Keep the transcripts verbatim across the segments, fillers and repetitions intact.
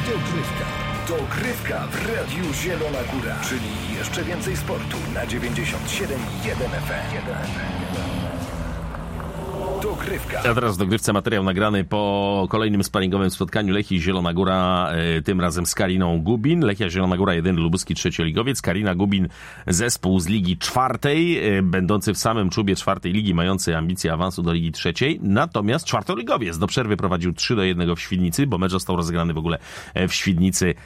Dogrywka. Dogrywka w Radiu Zielona Góra. Czyli jeszcze więcej sportu na dziewięćdziesiąt siedem i jeden F M. Dogrywka. A teraz w dogrywce materiał nagrany po kolejnym sparingowym spotkaniu Lechii Zielona Góra, y, tym razem z Kariną Gubin. Lechia Zielona Góra jeden, lubuski trzecioligowiec. Karina Gubin, zespół z Ligi Czwartej, y, będący w samym czubie czwartej ligi, mający ambicje awansu do Ligi Trzeciej. Natomiast czwartoligowiec do przerwy prowadził trzy do jednego w Świdnicy, bo mecz został rozegrany w ogóle w Świdnicy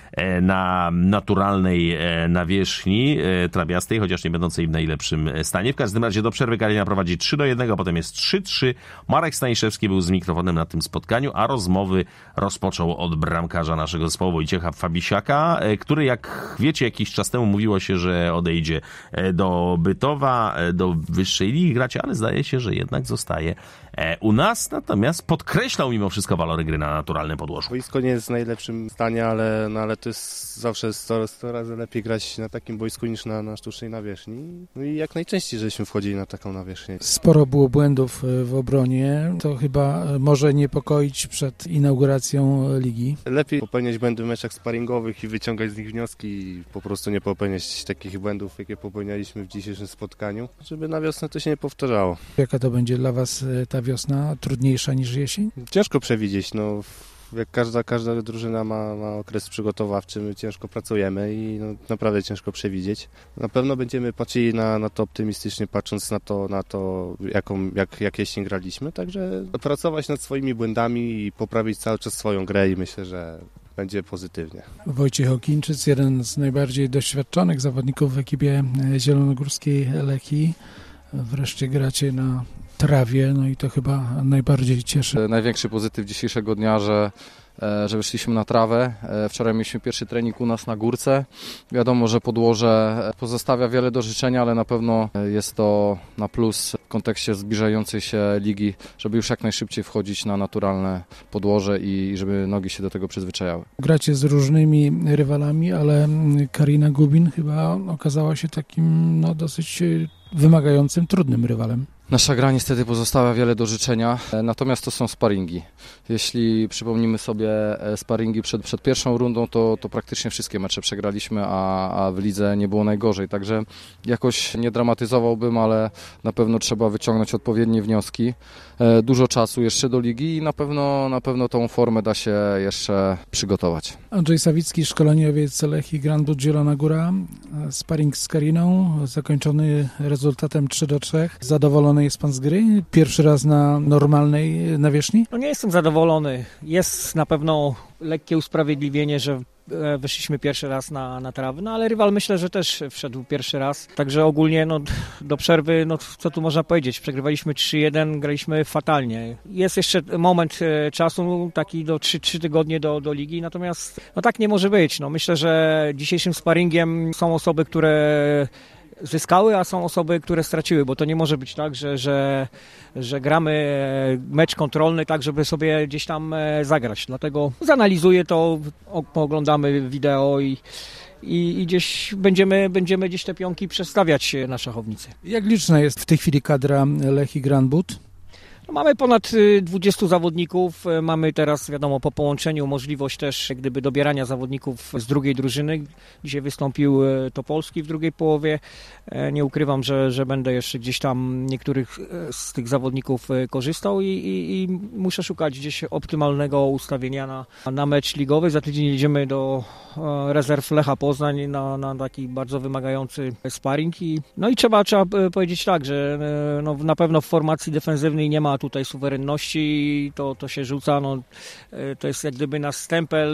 na naturalnej nawierzchni trawiastej, chociaż nie będącej w najlepszym stanie. W każdym razie do przerwy Karina prowadzi trzy do jednego, potem jest trzy trzy. Marek Staniszewski był z mikrofonem na tym spotkaniu, a rozmowy rozpoczął od bramkarza naszego zespołu Wojciecha Fabisiaka, który, jak wiecie, jakiś czas temu mówiło się, że odejdzie do Bytowa, do wyższej ligi grać, ale zdaje się, że jednak zostaje u nas, natomiast podkreślał mimo wszystko walory gry na naturalnym podłożu. Boisko nie jest w najlepszym stanie, ale, no, ale to jest zawsze sto, sto razy lepiej grać na takim boisku niż na, na sztucznej nawierzchni. No i jak najczęściej żeśmy wchodzili na taką nawierzchnię. Sporo było błędów w obronie. To chyba może niepokoić przed inauguracją ligi. Lepiej popełniać błędy w meczach sparingowych i wyciągać z nich wnioski i po prostu nie popełniać takich błędów, jakie popełnialiśmy w dzisiejszym spotkaniu, żeby na wiosnę to się nie powtarzało. Jaka to będzie dla Was ta wiosna? Trudniejsza niż jesień? Ciężko przewidzieć. No, jak każda, każda drużyna ma, ma okres przygotowawczy, my ciężko pracujemy i no, naprawdę ciężko przewidzieć. Na pewno będziemy patrzyli na, na to optymistycznie, patrząc na to, na to jaką, jak, jak jesień graliśmy. Także pracować nad swoimi błędami i poprawić cały czas swoją grę i myślę, że będzie pozytywnie. Wojciech Okińczyc, jeden z najbardziej doświadczonych zawodników w ekipie zielonogórskiej Lechii. Wreszcie gracie na trawie, no i to chyba najbardziej cieszy. Największy pozytyw dzisiejszego dnia, że, że wyszliśmy na trawę. Wczoraj mieliśmy pierwszy trening u nas na górce. Wiadomo, że podłoże pozostawia wiele do życzenia, ale na pewno jest to na plus w kontekście zbliżającej się ligi, żeby już jak najszybciej wchodzić na naturalne podłoże i żeby nogi się do tego przyzwyczajały. Gracie z różnymi rywalami, ale Karina Gubin chyba okazała się takim no, dosyć wymagającym, trudnym rywalem. Nasza gra niestety pozostawia wiele do życzenia, natomiast to są sparingi. Jeśli przypomnimy sobie sparingi przed, przed pierwszą rundą, to, to praktycznie wszystkie mecze przegraliśmy, a, a w lidze nie było najgorzej. Także jakoś nie dramatyzowałbym, ale na pewno trzeba wyciągnąć odpowiednie wnioski. Dużo czasu jeszcze do ligi i na pewno, na pewno tą formę da się jeszcze przygotować. Andrzej Sawicki, szkoleniowiec Lechii Grand Bud Zielona Góra. Sparing z Kariną zakończony rezultatem trzy do trzech. Zadowolony jest pan z gry? Pierwszy raz na normalnej nawierzchni? No nie jestem zadowolony. Jest na pewno lekkie usprawiedliwienie, że wyszliśmy pierwszy raz na, na trawę, no ale rywal myślę, że też wszedł pierwszy raz. Także ogólnie no, do przerwy, no co tu można powiedzieć, przegrywaliśmy trzy jeden, graliśmy fatalnie. Jest jeszcze moment e, czasu, taki do trzy tygodnie do, do ligi, natomiast no tak nie może być. No, myślę, że dzisiejszym sparingiem są osoby, które zyskały, a są osoby, które straciły, bo to nie może być tak, że, że, że gramy mecz kontrolny tak, żeby sobie gdzieś tam zagrać. Dlatego zanalizuję to, pooglądamy wideo i, i, i gdzieś będziemy, będziemy gdzieś te pionki przestawiać na szachownicy. Jak liczna jest w tej chwili kadra Lechii Grand Bud? No, mamy ponad dwudziestu zawodników, mamy teraz wiadomo po połączeniu możliwość też gdyby dobierania zawodników z drugiej drużyny. Dzisiaj wystąpił Topolski w drugiej połowie. Nie ukrywam, że, że będę jeszcze gdzieś tam niektórych z tych zawodników korzystał i, i, i muszę szukać gdzieś optymalnego ustawienia na, na mecz ligowy. Za tydzień jedziemy do rezerw Lecha Poznań na, na taki bardzo wymagający sparring. I, no i trzeba, trzeba powiedzieć tak, że no, na pewno w formacji defensywnej nie ma tutaj suwerenności, to, to się rzuca, no, to jest jak gdyby nasz stempel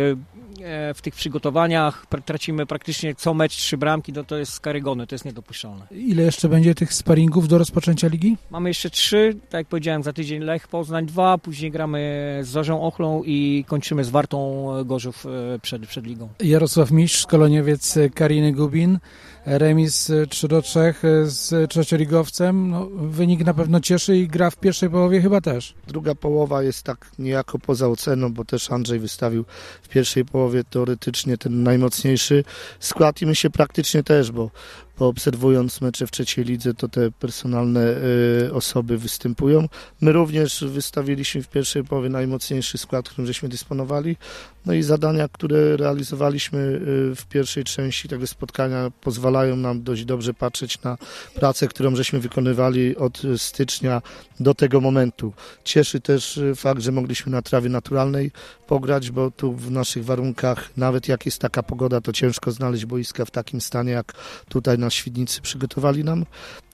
w tych przygotowaniach, tracimy praktycznie co mecz trzy bramki, no to jest karygodne, to jest niedopuszczalne. Ile jeszcze będzie tych sparingów do rozpoczęcia ligi? Mamy jeszcze trzy, tak jak powiedziałem, za tydzień Lech Poznań dwa, później gramy z Zorzą Ochlą i kończymy z Wartą Gorzów przed, przed ligą. Jarosław Mistrz, szkoleniowiec Kariny Gubin. Remis trzy do trzech z trzecioligowcem. No, wynik na pewno cieszy i gra w pierwszej połowie chyba też. Druga połowa jest tak niejako poza oceną, bo też Andrzej wystawił w pierwszej połowie teoretycznie ten najmocniejszy skład i my się praktycznie też, bo poobserwując mecze w trzeciej lidze, to te personalne y, osoby występują. My również wystawiliśmy w pierwszej połowie najmocniejszy skład, którym żeśmy dysponowali. No i zadania, które realizowaliśmy y, w pierwszej części tego spotkania, pozwalają nam dość dobrze patrzeć na pracę, którą żeśmy wykonywali od stycznia do tego momentu. Cieszy też fakt, że mogliśmy na trawie naturalnej pograć, bo tu w naszych warunkach, nawet jak jest taka pogoda, to ciężko znaleźć boiska w takim stanie, jak tutaj na Świdnicy przygotowali nam.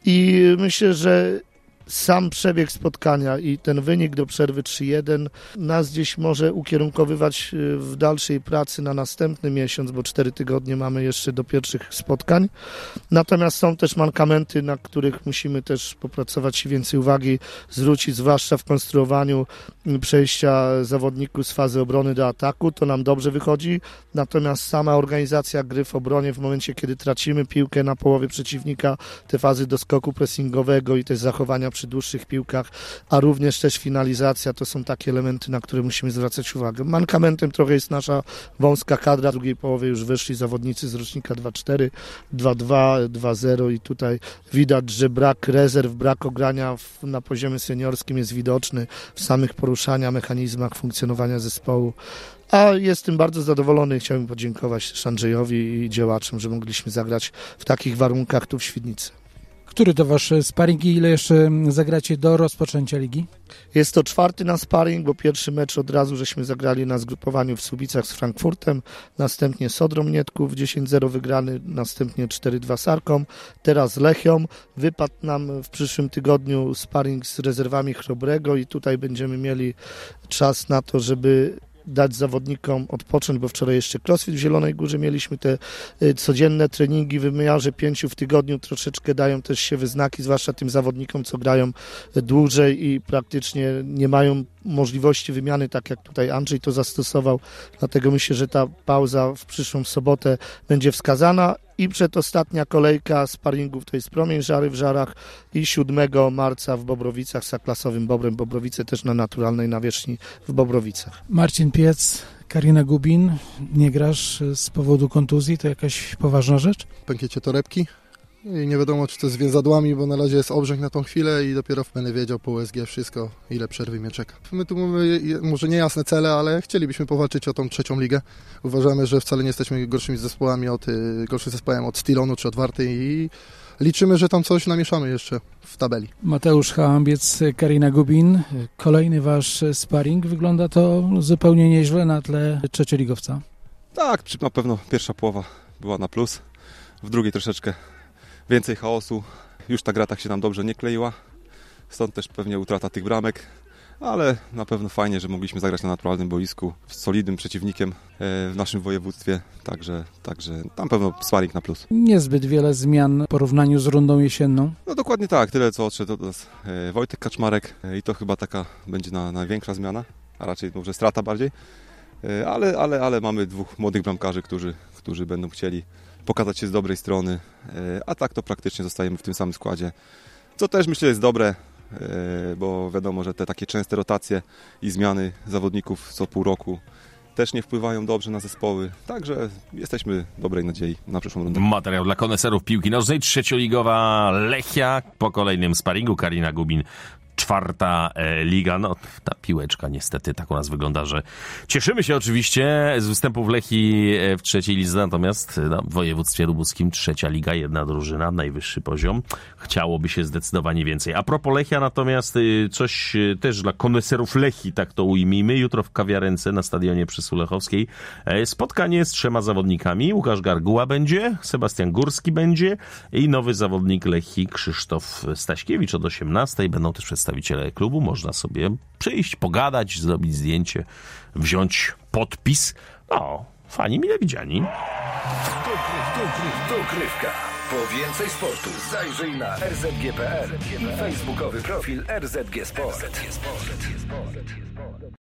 I myślę, że sam przebieg spotkania i ten wynik do przerwy trzy jeden nas gdzieś może ukierunkowywać w dalszej pracy na następny miesiąc, bo cztery tygodnie mamy jeszcze do pierwszych spotkań. Natomiast są też mankamenty, na których musimy też popracować i więcej uwagi zwrócić, zwłaszcza w konstruowaniu przejścia zawodników z fazy obrony do ataku. To nam dobrze wychodzi. Natomiast sama organizacja gry w obronie w momencie, kiedy tracimy piłkę na połowie przeciwnika, te fazy doskoku pressingowego i też zachowania przy dłuższych piłkach, a również też finalizacja, to są takie elementy, na które musimy zwracać uwagę. Mankamentem trochę jest nasza wąska kadra. W drugiej połowie już wyszli zawodnicy z rocznika dwa cztery, dwa dwa, dwa zero i tutaj widać, że brak rezerw, brak ogrania w, na poziomie seniorskim jest widoczny w samych poruszaniach, mechanizmach funkcjonowania zespołu. A jestem bardzo zadowolony i chciałbym podziękować też Andrzejowi i działaczom, że mogliśmy zagrać w takich warunkach tu w Świdnicy. Który to wasz sparring i ile jeszcze zagracie do rozpoczęcia ligi? Jest to czwarty na sparring, bo pierwszy mecz od razu żeśmy zagrali na zgrupowaniu w Słubicach z Frankfurtem, następnie Sodrą Mnietków dziesięć zero wygrany, następnie cztery dwa z Arką, teraz Lechią. Wypadł nam w przyszłym tygodniu sparring z rezerwami Chrobrego i tutaj będziemy mieli czas na to, żeby dać zawodnikom odpocząć, bo wczoraj jeszcze crossfit w Zielonej Górze mieliśmy. Te codzienne treningi w wymiarze pięciu w tygodniu troszeczkę dają też się wyznaki, zwłaszcza tym zawodnikom, co grają dłużej i praktycznie nie mają możliwości wymiany, tak jak tutaj Andrzej to zastosował. Dlatego myślę, że ta pauza w przyszłą sobotę będzie wskazana. I przedostatnia kolejka sparingów to jest Promień Żary w Żarach i siódmego marca w Bobrowicach z A-klasowym Bobrem Bobrowice, też na naturalnej nawierzchni w Bobrowicach. Marcin Piec, Karina Gubin, nie grasz z powodu kontuzji, to jakaś poważna rzecz? Pękiecie torebki i nie wiadomo, czy to z więzadłami, bo na razie jest obrzęk na tą chwilę i dopiero będę wiedział po U S G wszystko, ile przerwy mnie czeka. My tu mamy może nie jasne cele, ale chcielibyśmy powalczyć o tą trzecią ligę. Uważamy, że wcale nie jesteśmy gorszymi zespołami od, gorszym zespołem od Stilonu czy od Warty i liczymy, że tam coś namieszamy jeszcze w tabeli. Mateusz Hałambiec, Karina Gubin. Kolejny wasz sparring. Wygląda to zupełnie nieźle na tle trzecioligowca. Tak, na pewno pierwsza połowa była na plus. W drugiej troszeczkę więcej chaosu. Już ta gra tak się nam dobrze nie kleiła. Stąd też pewnie utrata tych bramek. Ale na pewno fajnie, że mogliśmy zagrać na naturalnym boisku z solidnym przeciwnikiem w naszym województwie. Także, także tam pewno sparring na plus. Niezbyt wiele zmian w porównaniu z rundą jesienną. No dokładnie tak. Tyle co odszedł od nas Wojtek Kaczmarek. I to chyba taka będzie na, największa zmiana. A raczej może strata bardziej. Ale, ale, ale mamy dwóch młodych bramkarzy, którzy, którzy będą chcieli pokazać się z dobrej strony, a tak to praktycznie zostajemy w tym samym składzie, co też myślę jest dobre, bo wiadomo, że te takie częste rotacje i zmiany zawodników co pół roku też nie wpływają dobrze na zespoły, także jesteśmy dobrej nadziei na przyszłą rundę. Materiał dla koneserów piłki nożnej, trzecioligowa Lechia po kolejnym sparingu, Karina Gubin. Czwarta e, liga, no ta piłeczka niestety tak u nas wygląda, że cieszymy się oczywiście z występów Lechii w trzeciej lidze, natomiast no, w województwie lubuskim trzecia liga, jedna drużyna, najwyższy poziom. Chciałoby się zdecydowanie więcej. A propos Lechia, natomiast y, coś y, też dla koneserów Lechii, tak to ujmijmy. Jutro w kawiarence na stadionie przy Sulechowskiej e, spotkanie z trzema zawodnikami. Łukasz Garguła będzie, Sebastian Górski będzie i nowy zawodnik Lechii Krzysztof Staśkiewicz od osiemnastej. Będą też przedstawić przedstawiciele klubu, można sobie przyjść, pogadać, zrobić zdjęcie, wziąć podpis. No, fani mile widziani. Dogrywka. Po więcej sportu zajrzyj na r z g kropka p l i facebookowy profil R Z G Sport.